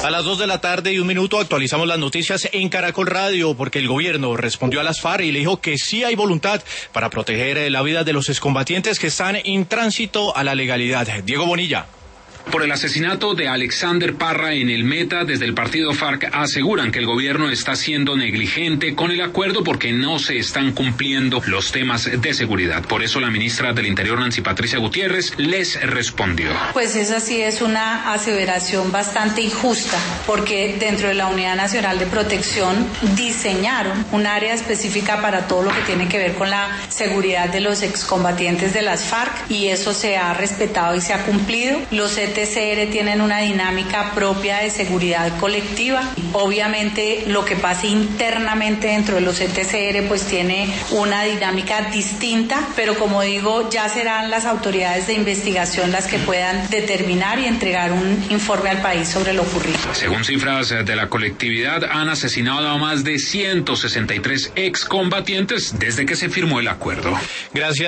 A las 2:01 actualizamos las noticias en Caracol Radio, porque el gobierno respondió a las FARC y le dijo que sí hay voluntad para proteger la vida de los excombatientes que están en tránsito a la legalidad. Diego Bonilla. Por el asesinato de Alexander Parra en el Meta, desde el partido FARC aseguran que el gobierno está siendo negligente con el acuerdo porque no se están cumpliendo los temas de seguridad. Por eso la ministra del Interior, Nancy Patricia Gutiérrez, les respondió. Pues esa sí es una aseveración bastante injusta, porque dentro de la Unidad Nacional de Protección diseñaron un área específica para todo lo que tiene que ver con la seguridad de los excombatientes de las FARC, y eso se ha respetado y se ha cumplido. Los ETCR tienen una dinámica propia de seguridad colectiva. Obviamente lo que pase internamente dentro de los ETCR pues tiene una dinámica distinta, pero como digo, ya serán las autoridades de investigación las que puedan determinar y entregar un informe al país sobre lo ocurrido. Según cifras de la colectividad, han asesinado a más de 163 excombatientes desde que se firmó el acuerdo. Gracias.